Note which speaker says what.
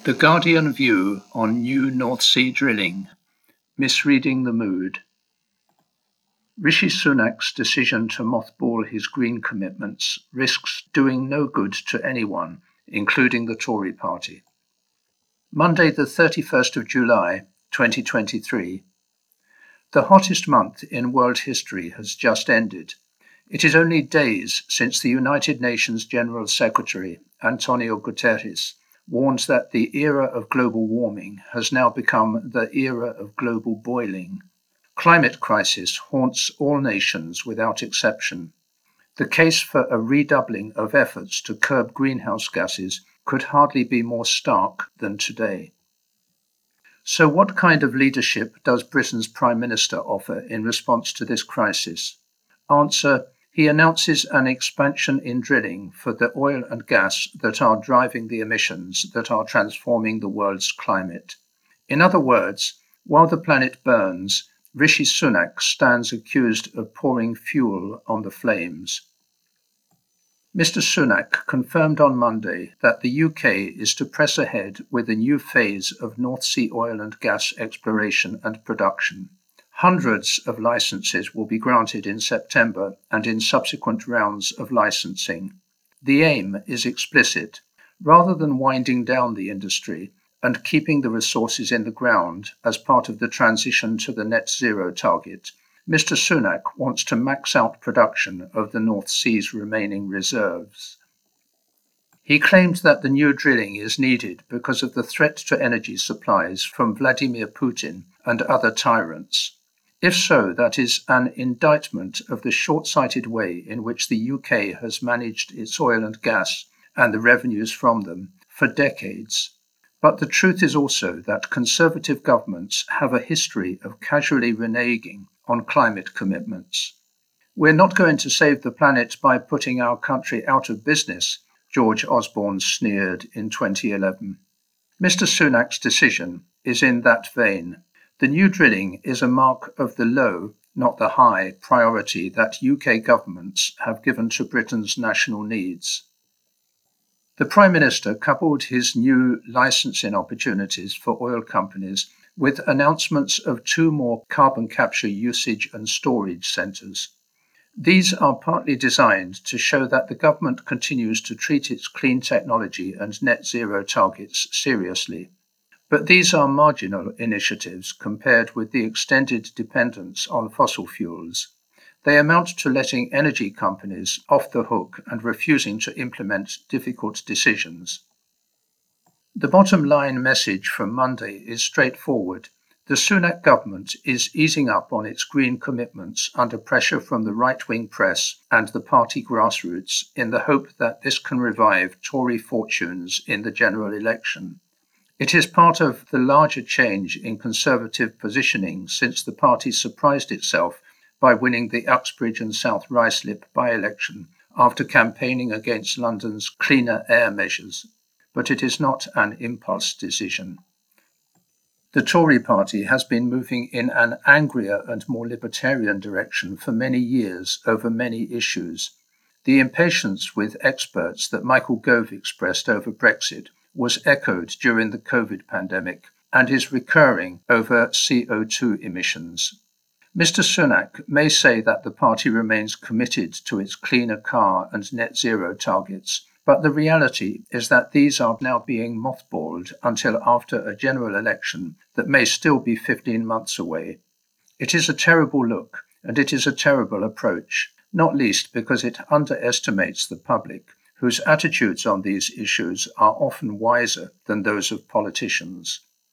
Speaker 1: The Guardian view on new North Sea drilling, misreading the mood. Rishi Sunak's decision to mothball his green commitments risks doing no good to anyone, including the Tory party. Monday, the 31st of July, 2023. The hottest month in world history has just ended. It is only days since the United Nations General Secretary, Antonio Guterres, warns that the era of global warming has now become the era of global boiling. Climate crisis haunts all nations without exception. The case for a redoubling of efforts to curb greenhouse gases could hardly be more stark than today. So what kind of leadership does Britain's Prime Minister offer in response to this crisis? Answer: he announces an expansion in drilling for the oil and gas that are driving the emissions that are transforming the world's climate. In other words, while the planet burns, Rishi Sunak stands accused of pouring fuel on the flames. Mr. Sunak confirmed on Monday that the UK is to press ahead with a new phase of North Sea oil and gas exploration and production. Hundreds of licenses will be granted in September and in subsequent rounds of licensing. The aim is explicit. Rather than winding down the industry and keeping the resources in the ground as part of the transition to the net zero target, Mr. Sunak wants to max out production of the North Sea's remaining reserves. He claimed that the new drilling is needed because of the threat to energy supplies from Vladimir Putin and other tyrants. If so, that is an indictment of the short-sighted way in which the UK has managed its oil and gas and the revenues from them for decades. But the truth is also that Conservative governments have a history of casually reneging on climate commitments. We're not going to save the planet by putting our country out of business, George Osborne sneered in 2011. Mr. Sunak's decision is in that vein. The new drilling is a mark of the low, not the high, priority that UK governments have given to Britain's national needs. The Prime Minister coupled his new licensing opportunities for oil companies with announcements of 2 more carbon capture usage and storage centres. These are partly designed to show that the government continues to treat its clean technology and net zero targets seriously. But these are marginal initiatives compared with the extended dependence on fossil fuels. They amount to letting energy companies off the hook and refusing to implement difficult decisions. The bottom line message from Monday is straightforward. The Sunak government is easing up on its green commitments under pressure from the right-wing press and the party grassroots in the hope that this can revive Tory fortunes in the general election. It is part of the larger change in Conservative positioning since the party surprised itself by winning the Uxbridge and South Ruislip by-election after campaigning against London's cleaner air measures. But it is not an impulse decision. The Tory party has been moving in an angrier and more libertarian direction for many years over many issues. The impatience with experts that Michael Gove expressed over Brexit was echoed during the COVID pandemic and is recurring over CO2 emissions. Mr. Sunak may say that the party remains committed to its cleaner car and net zero targets, but the reality is that these are now being mothballed until after a general election that may still be 15 months away. It is a terrible look, and it is a terrible approach, not least because it underestimates the public, whose attitudes on these issues are often wiser than those of politicians.